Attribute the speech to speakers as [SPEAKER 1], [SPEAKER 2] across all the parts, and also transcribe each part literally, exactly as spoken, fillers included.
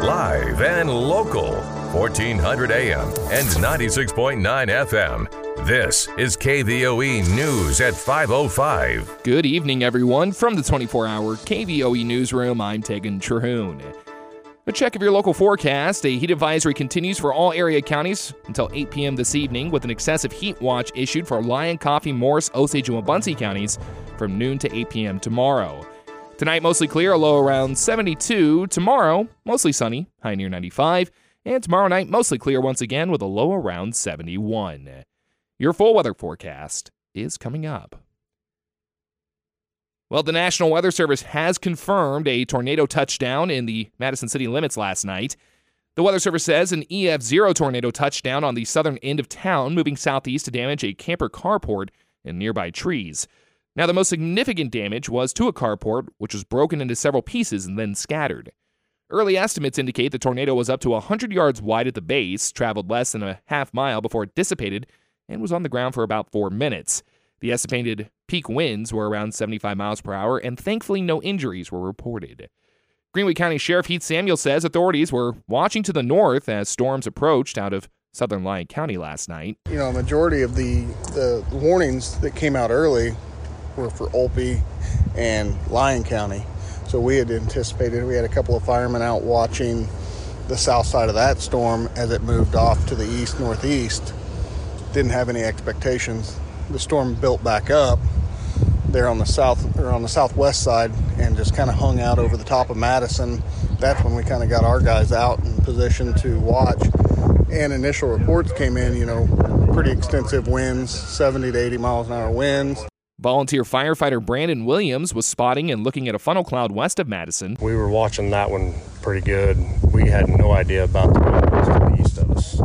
[SPEAKER 1] Live and local. fourteen hundred A M and ninety-six point nine F M. This is K V O E News at five oh five.
[SPEAKER 2] Good evening, everyone. From the twenty-four hour K V O E Newsroom, I'm Tegan Terhune. A check of your local forecast. A heat advisory continues for all area counties until eight p.m. this evening, with an excessive heat watch issued for Lyon, Coffee, Morris, Osage, and Wabaunsee counties from noon to eight p.m. tomorrow. Tonight, mostly clear, a low around seventy-two. Tomorrow, mostly sunny, high near ninety-five. And tomorrow night, mostly clear once again with a low around seventy-one. Your full weather forecast is coming up. Well, the National Weather Service has confirmed a tornado touchdown in the Madison city limits last night. The Weather Service says an E F zero tornado touchdown on the southern end of town, moving southeast to damage a camper carport and nearby trees. Now, the most significant damage was to a carport, which was broken into several pieces and then scattered. Early estimates indicate the tornado was up to one hundred yards wide at the base, traveled less than a half mile before it dissipated, and was on the ground for about four minutes. The estimated peak winds were around seventy-five miles per hour, and thankfully no injuries were reported. Greenwood County Sheriff Heath Samuel says authorities were watching to the north as storms approached out of southern Lyon County last night.
[SPEAKER 3] You know, a majority of the, the warnings that came out early were for Olpe and Lyon County. So we had anticipated, we had a couple of firemen out watching the south side of that storm as it moved off to the east-northeast. Didn't have any expectations. The storm built back up there on the south or on the southwest side and just kind of hung out over the top of Madison. That's when we kind of got our guys out in position to watch. And initial reports came in, you know, pretty extensive winds, seventy to eighty miles an hour winds.
[SPEAKER 2] Volunteer firefighter Brandon Williams was spotting and looking at a funnel cloud west of Madison.
[SPEAKER 4] We were watching that one pretty good. We had no idea about the one west to the east of us.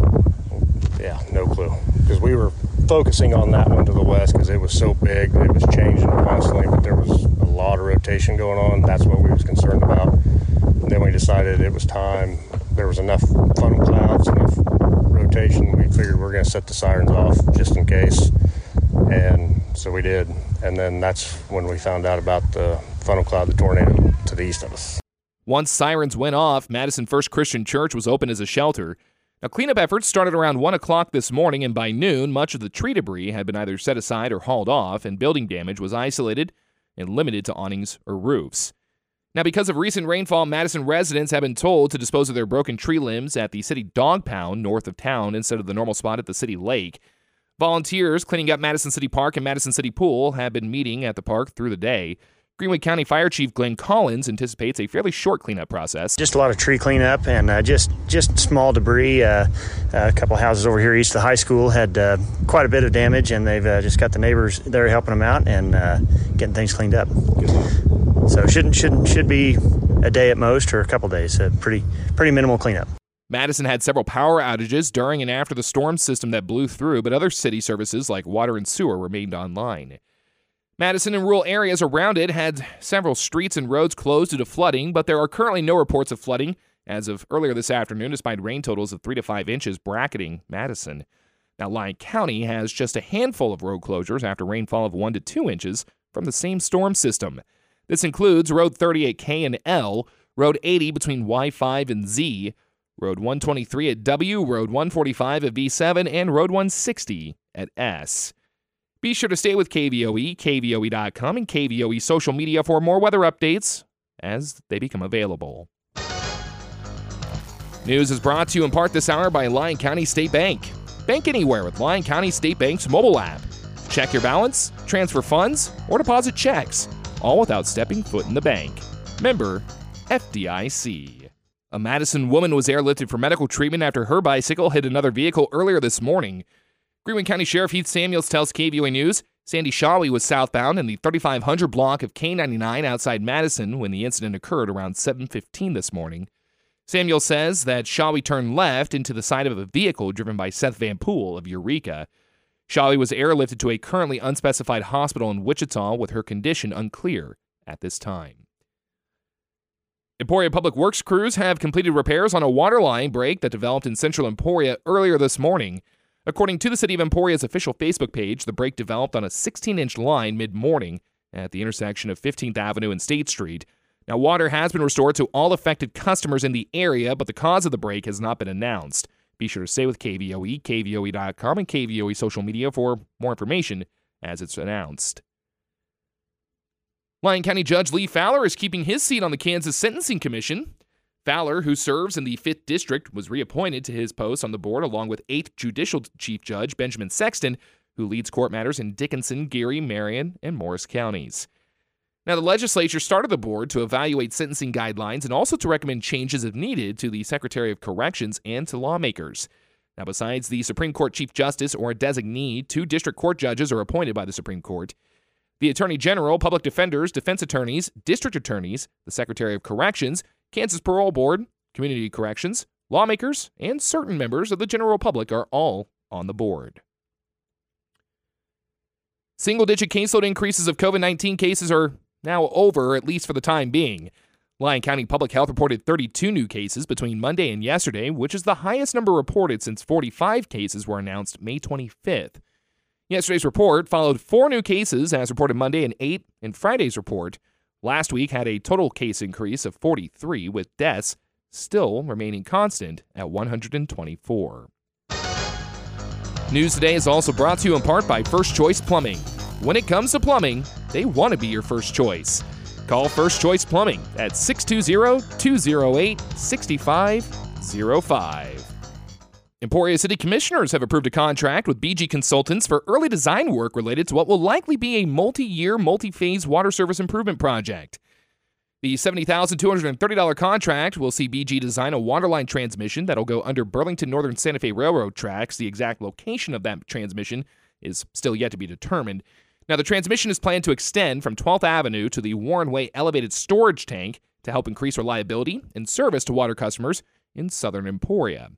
[SPEAKER 4] Yeah, no clue. Because we were focusing on that one to the west because it was so big. It was changing constantly, but there was a lot of rotation going on. That's what we was concerned about. And then we decided it was time. There was enough funnel clouds, enough rotation. We figured we're going to set the sirens off just in case. And so we did. And then that's when we found out about the funnel cloud, the tornado to the east of us.
[SPEAKER 2] Once sirens went off, Madison First Christian Church was open as a shelter. Now, cleanup efforts started around one o'clock this morning, and by noon, much of the tree debris had been either set aside or hauled off, and building damage was isolated and limited to awnings or roofs. Now, because of recent rainfall, Madison residents have been told to dispose of their broken tree limbs at the city dog pound north of town instead of the normal spot at the city lake. Volunteers cleaning up Madison City Park and Madison City Pool have been meeting at the park through the day. Greenwood County Fire Chief Glenn Collins anticipates a fairly short cleanup process.
[SPEAKER 5] Just a lot of tree cleanup and uh, just just small debris. Uh, a couple houses over here east of the high school had uh, quite a bit of damage, and they've uh, just got the neighbors there helping them out and uh, getting things cleaned up. So shouldn't shouldn't should be a day at most or a couple days. A pretty pretty minimal cleanup.
[SPEAKER 2] Madison had several power outages during and after the storm system that blew through, but other city services like water and sewer remained online. Madison and rural areas around it had several streets and roads closed due to flooding, but there are currently no reports of flooding as of earlier this afternoon, despite rain totals of three to five inches bracketing Madison. Now, Lyon County has just a handful of road closures after rainfall of one to two inches from the same storm system. This includes Road thirty-eight K and L, Road eighty between Y five and Z, Road one twenty-three at W, Road one forty-five at V seven, and Road one sixty at S. Be sure to stay with K V O E, K V O E dot com, and K V O E social media for more weather updates as they become available. News is brought to you in part this hour by Lyon County State Bank. Bank anywhere with Lyon County State Bank's mobile app. Check your balance, transfer funds, or deposit checks, all without stepping foot in the bank. Member F D I C. A Madison woman was airlifted for medical treatment after her bicycle hit another vehicle earlier this morning. Greenwood County Sheriff Heath Samuels tells K V O E News Sandy Shawley was southbound in the thirty-five hundred block of K ninety-nine outside Madison when the incident occurred around seven fifteen this morning. Samuel says that Shawley turned left into the side of a vehicle driven by Seth Van Pool of Eureka. Shawley was airlifted to a currently unspecified hospital in Wichita with her condition unclear at this time. Emporia Public Works crews have completed repairs on a water line break that developed in central Emporia earlier this morning. According to the City of Emporia's official Facebook page, the break developed on a sixteen-inch line mid-morning at the intersection of fifteenth Avenue and State Street. Now, water has been restored to all affected customers in the area, but the cause of the break has not been announced. Be sure to stay with K V O E, K V O E dot com, and K V O E social media for more information as it's announced. Lyon County Judge Lee Fowler is keeping his seat on the Kansas Sentencing Commission. Fowler, who serves in the fifth District, was reappointed to his post on the board along with eighth Judicial Chief Judge Benjamin Sexton, who leads court matters in Dickinson, Geary, Marion, and Morris counties. Now, the legislature started the board to evaluate sentencing guidelines and also to recommend changes if needed to the Secretary of Corrections and to lawmakers. Now, besides the Supreme Court Chief Justice or a designee, two district court judges are appointed by the Supreme Court. The Attorney General, public defenders, defense attorneys, district attorneys, the Secretary of Corrections, Kansas Parole Board, Community Corrections, lawmakers, and certain members of the general public are all on the board. Single-digit caseload increases of COVID nineteen cases are now over, at least for the time being. Lyon County Public Health reported thirty-two new cases between Monday and yesterday, which is the highest number reported since forty-five cases were announced May twenty-fifth. Yesterday's report followed four new cases as reported Monday and eight in Friday's report. Last week had a total case increase of forty-three, with deaths still remaining constant at one hundred twenty-four. News Today is also brought to you in part by First Choice Plumbing. When it comes to plumbing, they want to be your first choice. Call First Choice Plumbing at six two zero, two zero eight, six five zero five. Emporia City Commissioners have approved a contract with B G Consultants for early design work related to what will likely be a multi-year, multi-phase water service improvement project. The seventy thousand two hundred thirty dollars contract will see B G design a waterline transmission that'll go under Burlington Northern Santa Fe Railroad tracks. The exact location of that transmission is still yet to be determined. Now, the transmission is planned to extend from twelfth Avenue to the Warren Way elevated storage tank to help increase reliability and service to water customers in southern Emporia.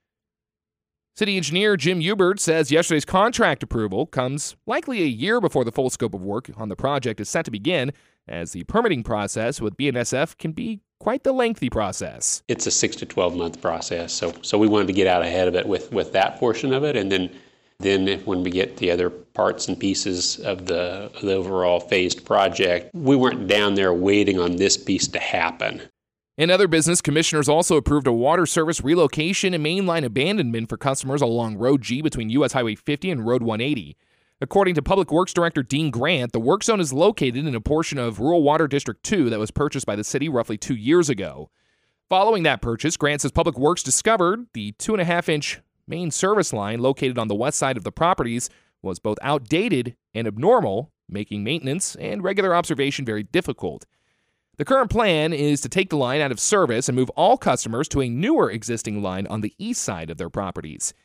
[SPEAKER 2] City engineer Jim Hubert says yesterday's contract approval comes likely a year before the full scope of work on the project is set to begin, as the permitting process with B N S F can be quite the lengthy process.
[SPEAKER 6] It's a six to twelve month process, so so we wanted to get out ahead of it with, with that portion of it, and then Then when we get the other parts and pieces of the, of the overall phased project, we weren't down there waiting on this piece to happen.
[SPEAKER 2] In other business, commissioners also approved a water service relocation and mainline abandonment for customers along Road G between U S Highway fifty and Road one eighty. According to Public Works Director Dean Grant, the work zone is located in a portion of Rural Water District two that was purchased by the city roughly two years ago. Following that purchase, Grant says Public Works discovered the two and a half inch main service line located on the west side of the properties was both outdated and abnormal, making maintenance and regular observation very difficult. The current plan is to take the line out of service and move all customers to a newer existing line on the east side of their properties.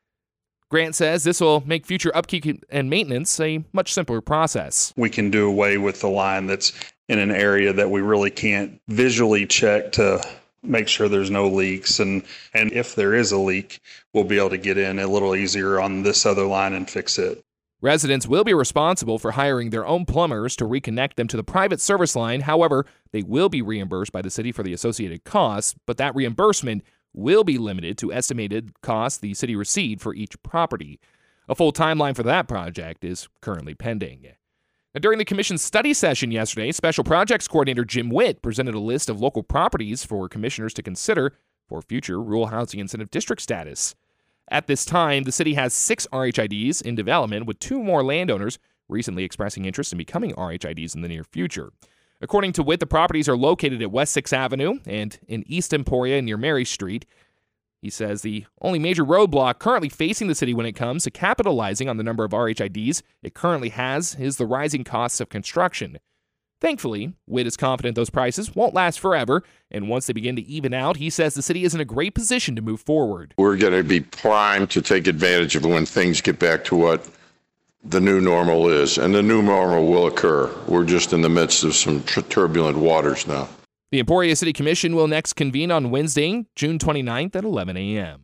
[SPEAKER 2] Grant says this will make future upkeep and maintenance a much simpler process.
[SPEAKER 7] We can do away with the line that's in an area that we really can't visually check to make sure there's no leaks, and and if there is a leak, we'll be able to get in a little easier on this other line and fix it.
[SPEAKER 2] Residents will be responsible for hiring their own plumbers to reconnect them to the private service line. However, they will be reimbursed by the city for the associated costs, but that reimbursement will be limited to estimated costs the city received for each property. A full timeline for that project is currently pending. Now, during the commission's study session yesterday, Special Projects Coordinator Jim Witt presented a list of local properties for commissioners to consider for future Rural Housing Incentive District status. At this time, the city has six R H I Ds in development, with two more landowners recently expressing interest in becoming R H I Ds in the near future. According to Witt, the properties are located at West sixth Avenue and in East Emporia near Mary Street. He says the only major roadblock currently facing the city when it comes to capitalizing on the number of R H I Ds it currently has is the rising costs of construction. Thankfully, Witt is confident those prices won't last forever, and once they begin to even out, he says the city is in a great position to move forward.
[SPEAKER 8] We're going to be primed to take advantage of when things get back to what the new normal is, and the new normal will occur. We're just in the midst of some turbulent waters now.
[SPEAKER 2] The Emporia City Commission will next convene on Wednesday, June twenty-ninth at eleven a.m.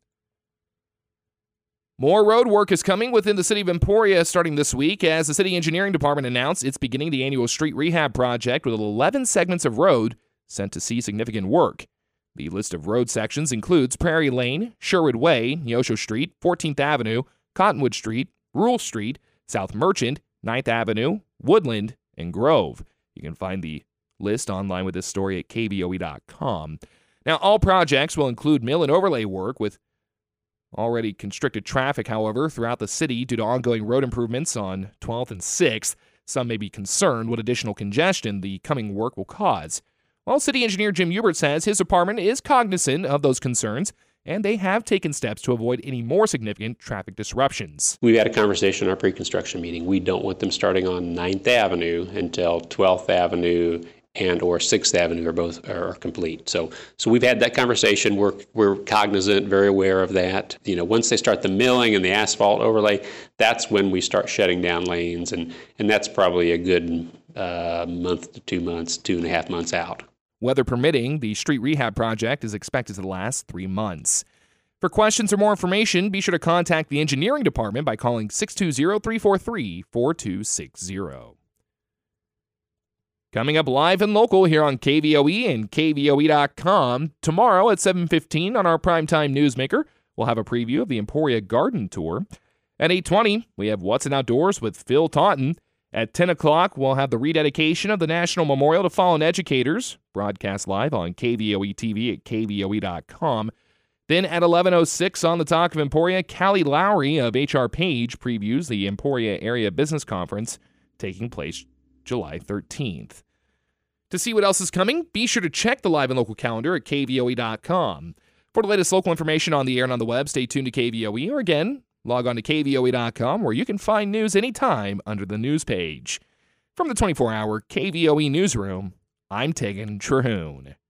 [SPEAKER 2] More road work is coming within the city of Emporia starting this week, as the city engineering department announced it's beginning the annual street rehab project with eleven segments of road sent to see significant work. The list of road sections includes Prairie Lane, Sherwood Way, Neosho Street, fourteenth Avenue, Cottonwood Street, Rural Street, South Merchant, ninth Avenue, Woodland, and Grove. You can find the List online with this story at K V O E dot com. Now, all projects will include mill and overlay work with already constricted traffic, however, throughout the city due to ongoing road improvements on twelfth and sixth. Some may be concerned what additional congestion the coming work will cause. Well, City Engineer Jim Hubert says his department is cognizant of those concerns, and they have taken steps to avoid any more significant traffic disruptions.
[SPEAKER 6] We've had a conversation in our pre-construction meeting. We don't want them starting on ninth Avenue until twelfth Avenue and or sixth Avenue are both are complete. So so we've had that conversation. We're we're cognizant, very aware of that. You know, once they start the milling and the asphalt overlay, that's when we start shutting down lanes, and, and that's probably a good uh, month to two months, two and a half months out.
[SPEAKER 2] Weather permitting, the street rehab project is expected to last three months. For questions or more information, be sure to contact the engineering department by calling six two zero, three four three, four two six zero. Coming up live and local here on K V O E and K V O E dot com, tomorrow at seven fifteen on our Primetime Newsmaker, we'll have a preview of the Emporia Garden Tour. At eight twenty, we have What's in Outdoors with Phil Taunton. At ten o'clock, we'll have the rededication of the National Memorial to Fallen Educators, broadcast live on K V O E T V at K V O E dot com. Then at eleven oh six on the Talk of Emporia, Callie Lowry of H R Page previews the Emporia Area Business Conference taking place July thirteenth. To see what else is coming, be sure to check the live and local calendar at K V O E dot com. For the latest local information on the air and on the web, stay tuned to K V O E, or again, log on to K V O E dot com, where you can find news anytime under the news page. From the twenty-four hour K V O E newsroom, I'm Tegan Trahoon.